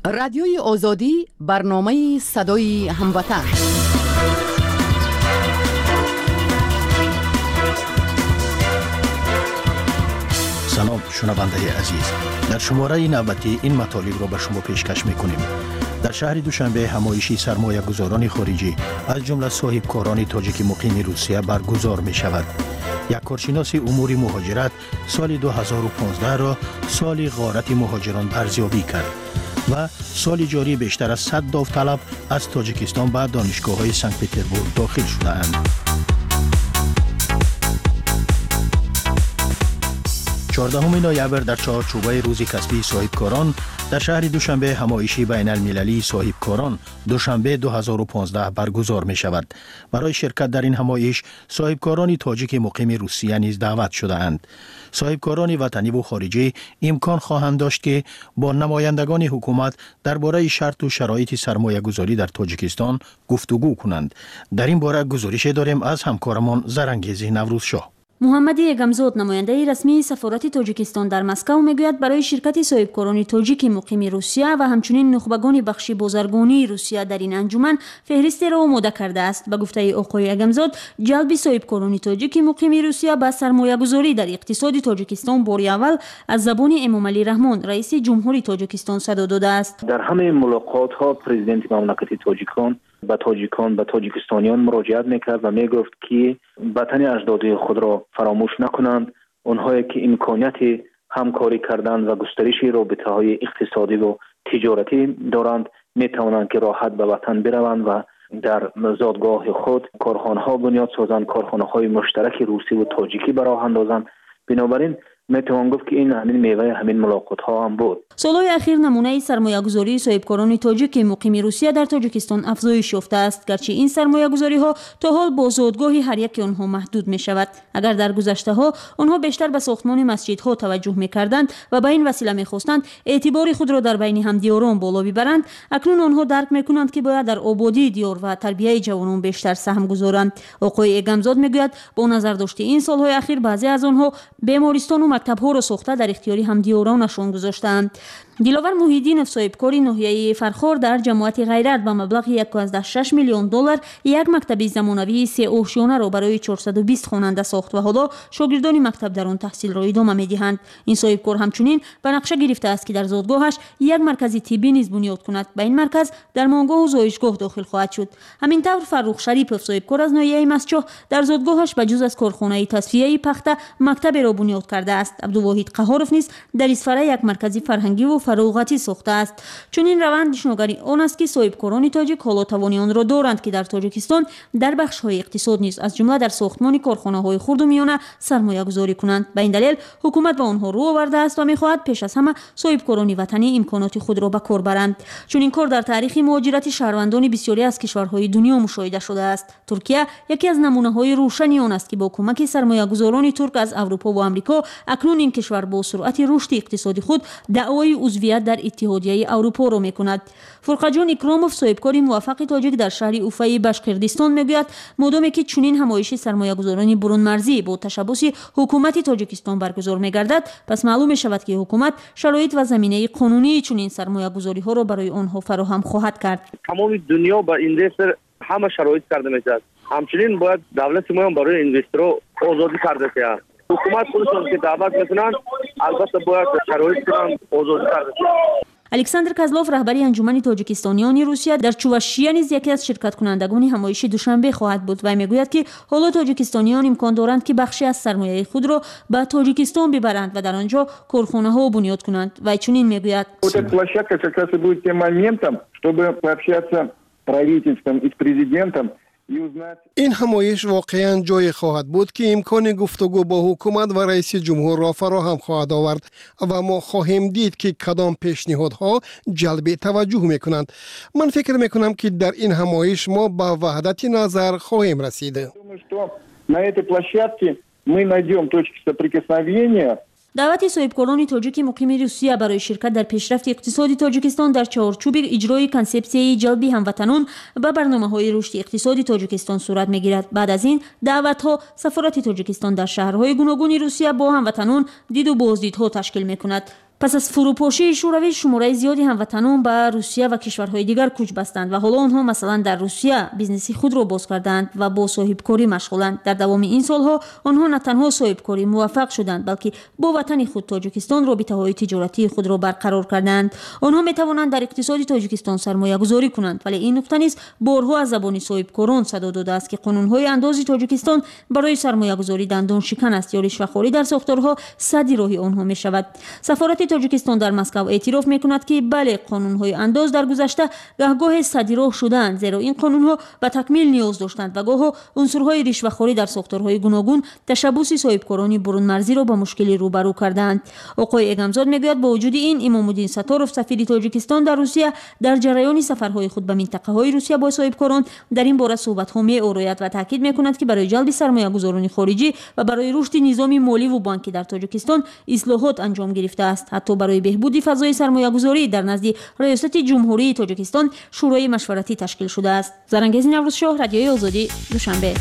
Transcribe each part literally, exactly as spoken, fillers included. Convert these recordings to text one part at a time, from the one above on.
رادیوی آزادی برنامه صدای هموطن. سلام شنونده عزیز، در شماره نوبتی این مطالب را به شما پیشکش میکنیم. در شهر دوشنبه همایشی سرمایه گذاران خارجی از جمله صاحبکاران تاجیک مقیم روسیه برگزار می شود. یک کارشناس امور مهاجرت سال دو هزار و پانزده را سال غارت مهاجران ارزیابی کرد و سال جاری بیشتر از صد داوطلب از تاجیکستان به دانشگاه‌های سنت پترزبورگ داخل شده‌اند. چهاردهم نوامبر در چهارچوبه روز کسبی صاحبکاران در شهر دوشنبه همایشی بین المللی صاحبکاران دوشنبه دو هزار و پانزده برگزار می شود. برای شرکت در این همایش صاحبکاران تاجیک مقیم روسیه نیز دعوت شده اند. صاحبکاران وطنی و خارجی امکان خواهند داشت که با نمایندگان حکومت درباره شرط و شرایط سرمایه گذاری در تاجیکستان گفتگو کنند. در این باره گزارش داریم از همکارمان زرنگیز نوروز شاه. محمد یگمزود نماینده رسمی سفارت تاجیکستان در مسکو میگوید برای شرکت صاحبکاران تاجیک مقیم روسیه و همچنین نخبگان بخش بازرگانی روسیه در این انجمن فهرست را آماده کرده است. به گفته آقای یگمزود، جلب صاحبکاران تاجیک مقیم روسیه به سرمایه گذاری در اقتصاد تاجیکستان بار اول از زبان امامعلی رحمان رئیس جمهوری تاجیکستان صدا داده است. در همه ملاقات ها پرزیدنت مملکت تاجیکان به تاجیکان به تاجیکستانیان مراجعت میکرد و میگفت که وطن اجدادی خود را فراموش نکنند. آنهایی که امکانیت همکاری کردن و گسترش رابطه های اقتصادی و تجارتی دارند میتوانند که راحت به وطن بروند و در زادگاه خود کارخانه ها بنیاد سازند، کارخانه های مشترک روسی و تاجیکی براه اندازند. بنابراین میتوان گفت که این همین میوه همین ملاقات ها هم بود. سالهای اخیر نمونه سرمایه گذاری صاحبکاران تاجیک مقیم روسیه در تاجیکستان افزایش یافته است، گرچه این سرمایه گذاری ها تا حال با زادگاه هر یک آنها محدود می شود. اگر در گذشته ها آنها بیشتر به ساختمان مسجدها توجه می کردند و به این وسیله می خواستند اعتبار خود را در بین همدیاران بالا ببرند، اکنون آنها درک می کنند که باید در آبادی دیار و تربیت جوانان بیشتر سهم گذارند. آقای یگمزود میگوید با نظر داشته این سالهای اخیر بعضی از آنها بیمارستان و مکتب‌ها را ساخته در اختیار همدیارانشان گذاشتند. دلاور محیدینов صاحبکاری ناحیه فرخار در جماعت غیرت با مبلغ یک و شش میلیون دلار یک مکتب زمانوی سه اوشیانه را برای چهارصد و بیست خواننده ساخت و حالا شاگردان مکتب در آن تحصیل را ادامه می‌دهند. این صاحبکار همچنین به نقشه گرفته است که در زادگاهش یک مرکز طبی نیز بنیاد کند. به این مرکز درمانگاه و زایشگاه داخل خواهد شد. همینطور فرخ شریپov صاحبکار از ناحیه مسجح در زادگاهش به جز از کارخانه تصفیه پخته مکتب را بنیاد کرده است. عبدالواحد قهارov نیز در اسفره یک مرکز فرهنگی و فروغتی ساخته است. چون این روند نشانگری آن است که صاحبکاران تاجیک حالا توانی آن را دارند که در تاجیکستان در بخش‌های اقتصاد نیز از جمله در ساختمان کارخانه‌های خرد و میانه سرمایه گذاری کنند. به این دلیل حکومت به آنها رو آورده است و می‌خواهد پیش از همه صاحبکاران وطنی امکانات خود را به کار برند. چون این کار در تاریخ مهاجرت شهروندان بسیاری از کشورهای دنیا مشاهده شده است. ترکیه یکی از نمونه‌های روشنی آن است که با کمک سرمایه‌گذاران ترک از اروپا و آمریکا اکنون این کشور با سرعت رشد اقتصادی خود دعوای عضویت در اتحادیه اروپا را می‌کند. فرقجان اکراموف صاحبکار موفق تاجیک در شهر اوفای بشقردستان میگوید مادامی که چنین همایش سرمایه‌گذاران برون مرزی با تشبث حکومت تاجیکستان برگزار می‌گردد، پس معلوم می‌شود که حکومت شرایط و زمینه قانونی چنین سرمایه‌گذاری‌ها را برای آنها فراهم خواهد کرد. تمام دنیا با این دستر همه شرایط کرده می‌شود. همچنین باید دولت ما هم برای اینوسترها آزادی کرده شود. حکومت خودشون که دعوت میکنن البته باید شرایط کنن آزادی کرده شود. الکساندر کازلوف رهبری انجمن تاجیکستانیان روسیه در چواشیه نیز یکی از شرکت کنندگان همایش دوشنبه خواهد بود و میگوید که حالا تاجیکستانیان امکان دارند که بخشی از سرمایه خود را به تاجیکستان ببرند و در آنجا کارخانه ها بنیاد کنند و چنین میگوید площадка как раз и будет тем моментом, чтобы пообщаться с правительством и с президентом. این همایش واقعا جای خواهد بود که امکان گفتگو با حکومت و رئیس جمهور را فراهم خواهد آورد و ما خواهیم دید که کدام پیشنهادها جلب توجه میکنند. من فکر میکنم که در این همایش ما به وحدت نظر خواهیم رسید. На этой площадке мы найдем точки соприкосновения. دعوت صاحبکاران تاجیک مقیم روسیه برای شرکت در پیشرفت اقتصادی تاجیکستان در چارچوب اجرای کنسپسیه جلب هموطنان به برنامه‌های رشد اقتصادی تاجیکستان صورت می‌گیرد. بعد از این دعوت‌ها سفارت تاجیکستان در شهرهای گوناگون روسیه با هموطنان دید و بازدیدها تشکیل می‌کند. پس از فروپاشی شوروی شماره زیادی هموطنان به روسیه و کشورهای دیگر کوچ بستند و حالا آنها مثلا در روسیه بیزنسی خود را باز کردند و با صاحبکاری مشغولند. در دوام این سالها آنها نه تنها صاحبکاری موفق شدند بلکه با وطن خود تاجیکستان رابطه‌های تجارتی خود را برقرار کردند. آنها می توانند در اقتصاد تاجیکستان سرمایه گذاری کنند، ولی این نکته نیز بارها از زبان صاحبکاران صدا داده است که قانون‌های اندازی تاجیکستان برای سرمایه گذاری دندان شکن است یا رشوه‌خواری در ساختارها سد راهی آنها می شود. سفارت تاجیکستان در مسکو اعتراف می کند که بله، قانون‌های انداز در گذشته گاهگاه سدی راه شدند، زیرا این قانون‌ها به تکمیل نیاز داشتند و گاه عنصرهای رشوه‌خواری در ساختارهای گوناگون تشبوس صاحبکاران برون مرزی را با مشکلی روبرو کردند. آقای اگمزاد میگوید با وجود این امام الدین ستارов سفیر تاجیکستان در روسیه در جریان سفرهای خود به منطقه‌های روسیه با صاحبکاران در این باره صحبت‌ها می‌آورد و تاکید می‌کند که برای جلب سرمایه‌گذاران خارجی و برای رشد نظام مالی و بانکی در تاجیکستان اصلاحات انجام گرفته است. حتی برای بهبود فضای سرمایه‌گذاری در نزد ریاست جمهوری تاجیکستان شورای مشورتی تشکیل شده است. زرنگیز نوروز شاه، رادیوی آزادی، دوشنبه.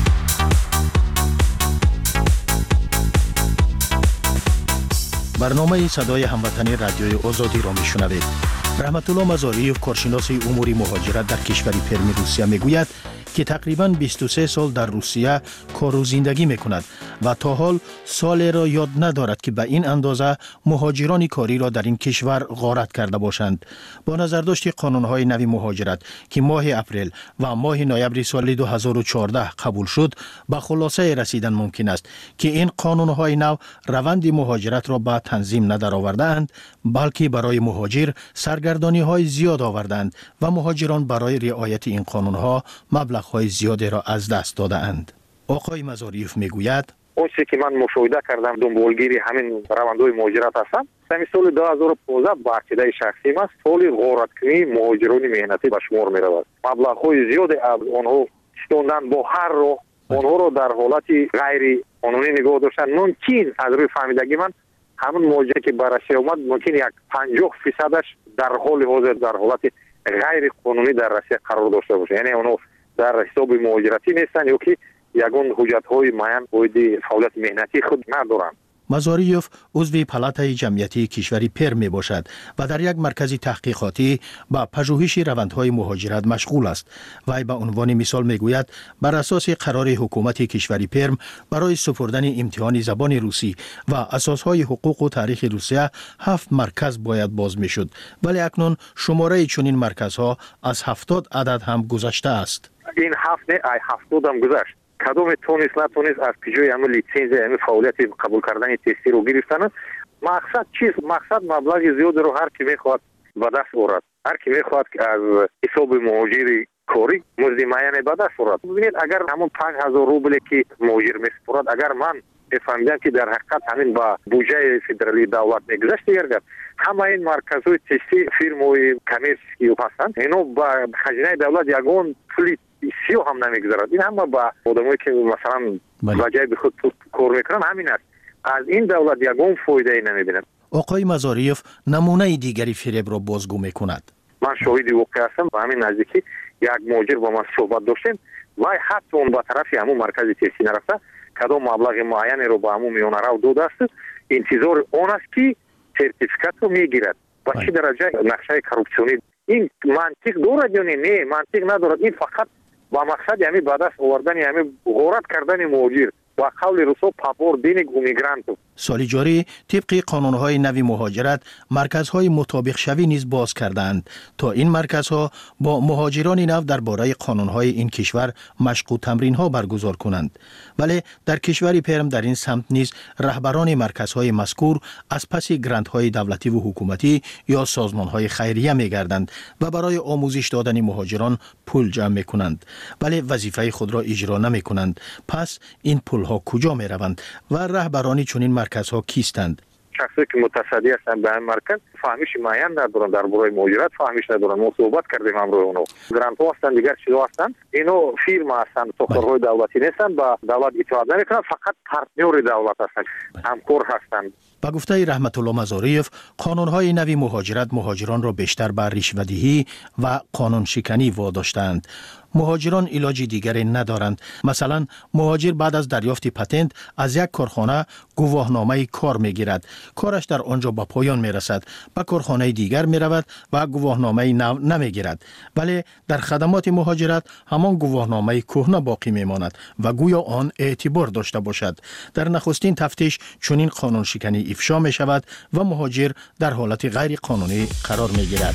برنامه صدای هموطنی رادیوی آزادی را میشنوید. رحمت الله مزاریف، کارشناس امور مهاجرت در کشور پرم روسیه میگوید که تقریباً بیست و سه سال در روسیه کار و زندگی میکند و تا حال سالی را یاد ندارد که به این اندازه مهاجران کاری را در این کشور غارت کرده باشند. با نظرداشت قانون‌های نوی مهاجرت که ماه اپریل و ماه نوامبر سال دو هزار و چهارده قبول شد، به خلاصه رسیدن ممکن است که این قانون‌های نو روند مهاجرت را به تنظیم ندارآورده‌اند، بلکه برای مهاجر سرگردانی‌های زیاد آوردند و مهاجران برای رعایت این قانون‌ها مبلغ‌های زیادی را از دست داده‌اند. آقای مزاریف میگوید اون چیزی که من مشاهده کردم دنبالگیری همین روندهای مهاجرت هستم. در سال دو هزار و پانزده با عقیده شخصی است سال غارتکنی مهاجران مهنتی به شمار می‌رود. مبلغ‌های زیادی از آنها ستوندن با هر راه آنها را در حالت غیر قانونی نگاه داشتن. ممکن از روی فهمیدگی من همون مهاجری که به روسیه آمد ممکن یک پنجاه فیصدش در حال حاضر در حالت غیر قانونی در روسیه قرار داشته باشه، یعنی اونها در حساب مهاجرتی نیستن یا که یگان حجت‌های معین باید فعالیت مهنتی خود ندارند. مزاریف عضو پالاتای جمعیتی کشوری پرم می باشد و در یک مرکز تحقیقاتی با پژوهش روندهای مهاجرت مشغول است. وی به عنوان مثال می گوید بر اساس قرار حکومت کشوری پرم برای سپردن امتحان زبان روسی و اساسهای حقوق و تاریخ روسیه هفت مرکز باید باز می شد، ولی اکنون شماره چنین مرکزها از هفتاد عدد هم گذشته است. این هفت نه ای هفتاد هم گذشت. کدام تونست نتونست از پیجوی همه لیسنس همه فعالیت قبول کردن تستی رو گرفتن. مقصد چیست؟ مقصد مبلغ زیاد رو هر کی میخواد به دست آورد. هر کی میخواد که از حساب مهاجری کاری مزد معین به دست آورد. ببینید اگر همون پنج هزار روبل که مهاجر میسپرد اگر من فهمیدم که در حقیقت همین با بودجه فدرالی دولت میگذشت گردد، همه این مرکزهای تستی فیرم‌های کمرسی هستند اینا با خزینه دولت یگان پولی سیو هم نمیگذارد. این هم با آدمایی که مثلا وجه به خود کار میکنن همین است. از این دولت یگان فایده ای نمیبینم. آقای مزاریف نمونه دیگری فریب را بازگو میکند. من شاهد واقع هستم. با همین نزدیکی یک مهاجر با من صحبت داشتیم و حتی اون با طرف همون مرکز تستی نرفته کدام مبلغ معینی رو با همون میونه رو داده است، انتظار اون است که سرتیفیکات رو میگیرد. و چه درجه نقشه کورپسیونی این منطق دارد یا نه؟ منطق ندارد. این فقط با مقصد یعنی بعد از آوردن یعنی غارت کردن مهاجر و قول روسو پاپور دینگ و میگرانتو. سال جاری طبق قانون‌های نوی مهاجرت مرکزهای مطابق شوی نیز باز کردند تا این مرکزها با مهاجران نو درباره قانون‌های این کشور مشق و تمرین‌ها برگزار کنند. ولی در کشور پرم در این سمت نیز رهبران مرکزهای مذکور از پس گرانت‌های دولتی و حکومتی یا سازمان‌های خیریه می‌گردند و برای آموزش دادن مهاجران پول جمع می‌کنند، ولی وظیفه خود را اجرا نمی‌کنند. پس این پول‌ها کجا می‌روند و رهبران چنین مرکزها کیستند؟ شخصی که متصدی هستند به این مرکز فهمیش معین ندارن درباره مهاجرت، فهمیش ندارن. ما صحبت کردیم امروز اونو گرانت ها هستند، دیگر چیزا هستند. اینو فیرما هستند، ساختارهای دولتی نیستند، با دولت اطاعت نمیکنند، فقط پارتنر دولت هستند، همکار هستند. با گفته رحمت الله مزاریف، قانون‌های نوی مهاجرت مهاجران را بیشتر بر رشوه‌دهی و قانون شکنی واداشتند. مهاجران علاج دیگری ندارند. مثلا مهاجر بعد از دریافت پتنت از یک کارخانه گواهنامه کار میگیرد. کارش در آنجا به پایان میرسد. به کارخانه دیگر میرود و گواهنامه نو نمیگیرد. ولی در خدمات مهاجرت همان گواهنامه کهنه باقی میماند و گویا آن اعتبار داشته باشد. در نخستین تفتیش چنین قانون شکنی افشا می شود و مهاجر در حالت غیر قانونی قرار می گیرد.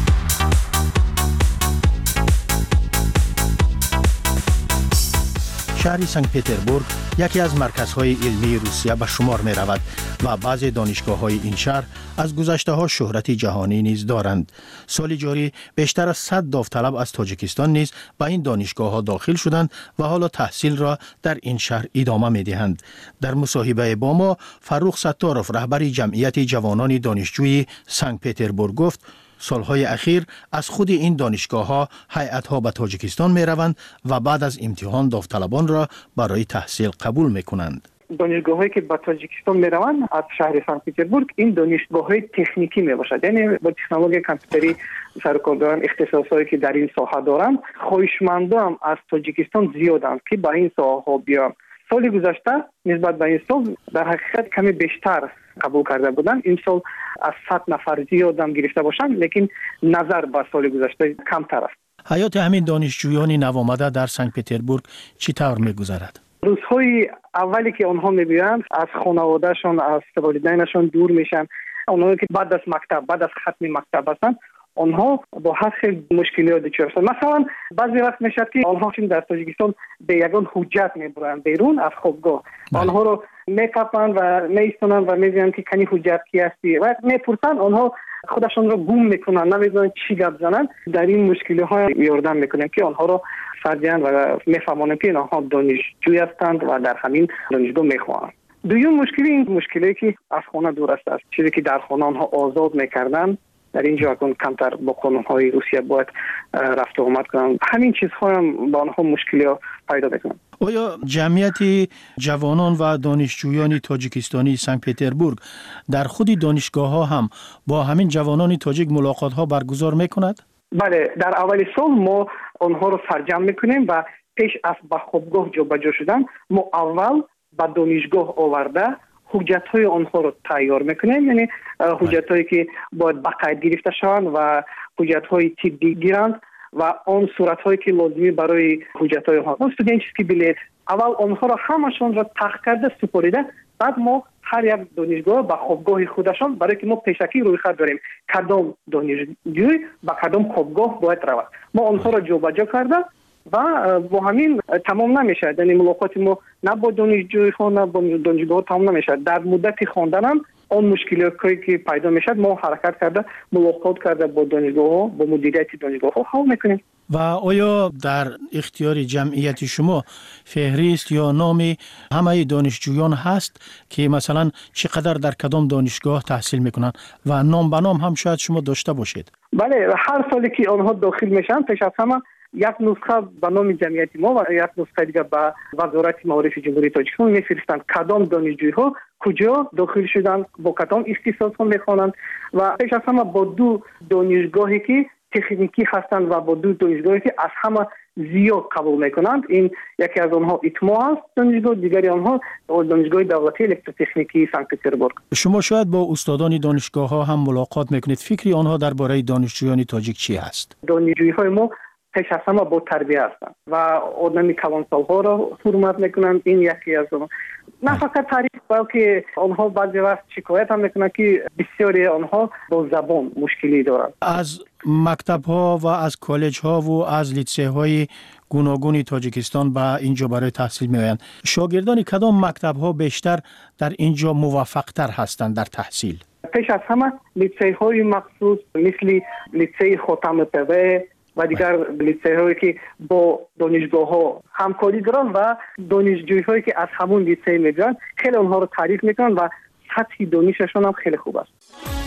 شهر سنت پتربورگ یکی از مرکزهای علمی روسیه به شمار می رود و بعضی دانشگاه های این شهر از گذشته ها شهرت جهانی نیز دارند. سال جاری بیشتر از صد داوطلب از تاجیکستان نیز به این دانشگاه ها داخل شدند و حالا تحصیل را در این شهر ادامه می دهند. در مصاحبه با ما فروخ ستاروف رهبر جمعیت جوانان دانشجوی سنت پتربورگ گفت سالهای اخیر از خود این دانشگاه ها هیئت ها به تاجیکستان می روند و بعد از امتحان داوطلبان را برای تحصیل قبول می کنند. دانشگاه هایی که به تاجیکستان می روند از شهر سنت پتربورگ این دانشگاه های تکنیکی می باشد، یعنی با تکنولوژی کامپیوتری سرکردگان اختصاصایی که در این ساحه دارند. خواهشمندان از تاجیکستان زیادند که به این ساحه ها بیان. سال گذشته نسبت به این سال در حقیقت کمی بیشتر قبول کرده بودن. این سال از صد نفر زیاد هم گرفته باشند، لیکن نظر به سال گذشته کمتر است. حیات همین دانشجویان نوآمده در سنت پتربورگ چطور می‌گذرد؟ روزهای اولی که آنها می‌بینند از خانواده‌شان، از والدینشان دور میشن. آنها که بعد از مکتب، بعد از ختم مکتب هستند، آنها با هر خیلی مشکلات دچار هستند. مثلا بعضی وقت میشه که آنها چون در تاجیکستان به یگان حجت میبرند بیرون از خوابگاه، آنها رو میکپند و میستونند و میگویند که کنی حجت کی هستی و میپرسند. آنها خودشان رو گم میکنند، نمیدونند چی گپ زنند. در این مشکلی ها یاردم میکنند که آنها رو فرجند و میفهمانند که آنها دانشجوی هستند و در همین دانشگاه میخوانند. دوم مشکلی این مشکلی که از خانه دور است، چیزی که در خانه آنها آزاد میکردند در اینجا اکنون کمتر با قانون‌های روسیه باید رفت و آمد کنند. همین چیزها هم با آنها مشکلی پیدا میکنند. آیا جمعیت جوانان و دانشجویان تاجیکستانی سنت پتربورگ در خود دانشگاه ها هم با همین جوانان تاجیک ملاقات ها برگزار میکند؟ بله، در اول سال ما آنها رو سرجم میکنیم و پیش از به خوابگاه جابجا شدن ما اول به دانشگاه آورده حجت های آنها رو تیار میکنیم، یعنی حجت هایی که باید بقید گرفته شوند و حجت های طبی گیرند و آن صورت هایی که لازمی برای حجت های آنها استودنچسکی بلیت. اول آنها را همشون را تحقیق کرده سپریده، بعد ما هر یک دانشگاه به خوابگاه خودشان، برای که ما پیشکی روی خط داریم کدام دانشجوی به کدام خوابگاه باید رود، ما آنها را جابجا کرده و با همین تمام نمیشه. یعنی ملاقات ما نه با دانشجوی ها نه با دانشگاه تمام نمیشه. در مدت خواندن هم آن مشکلاتی که پیدا میشد ما حرکت کرده ملاقات کرده با دانشگاه ها، با مدیریت دانشگاه ها حل میکنیم. و آیا در اختیار جمعیت شما فهرست یا نام همه دانشجویان هست که مثلا چقدر در کدام دانشگاه تحصیل میکنن و نام به نام هم شاید شما داشته باشید؟ بله، هر سالی که آنها داخل میشن پیش از همه یک نسخه به نام جمعیت ما و یک نسخه دیگه به وزارت معارف جمهوری تاجیکستان میفرستند کدام دانشجوی ها کجا داخل شدن، با کدام اختصاص ها میخوانند و پیش از همه با دو دانشگاهی که تکنیکی هستند و با دو دانشگاهی که از همه زیاد قبول میکنند. این یکی از آنها ایتما است دانشگاه، دیگری آنها دانشگاه دولتی الکتروتکنیکی سنت پتربورگ. شما شاید با استادان دانشگاه ها هم ملاقات میکنید، فکری آنها درباره دانشجویان تاجیک چی هست؟ دانشجوی های ما پیش از همه با تربیه هستند و آدمی کلانسال ها را حرمت میکنند. این یکی از اون. نه فقط تعریف، بلکه آنها بعضی وقت شکایت هم میکنند که بسیاری آنها با زبان مشکلی دارند. از مکتب ها و از کالج ها و از لیتسه های گوناگون تاجیکستان به اینجا برای تحصیل میآیند. شاگردان کدام مکتب ها بیشتر در اینجا موفق تر هستند در تحصیل؟ پیش از همه لیتسه های مخصوص مثل لیتسه خاتم پوه و دیگر لیتسه هایی که با دانشگاه ها همکاری دارن و دانشجوی هایی که از همون لیتسه میگن خیلی اونها رو تعریف میکنن و سطح دانششون هم خیلی خوب است.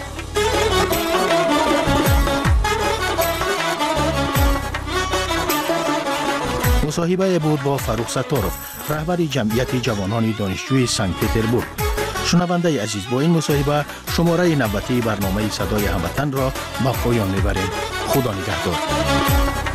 مصاحبه بود با فروخ ستاروف رهبر جمعیت جوانان دانشجوی سنت پتربورگ. شنونده عزیز، با این مصاحبه شماره نوبتی برنامه صدای هموطن را به پایان میبریم. خدا نگهدار.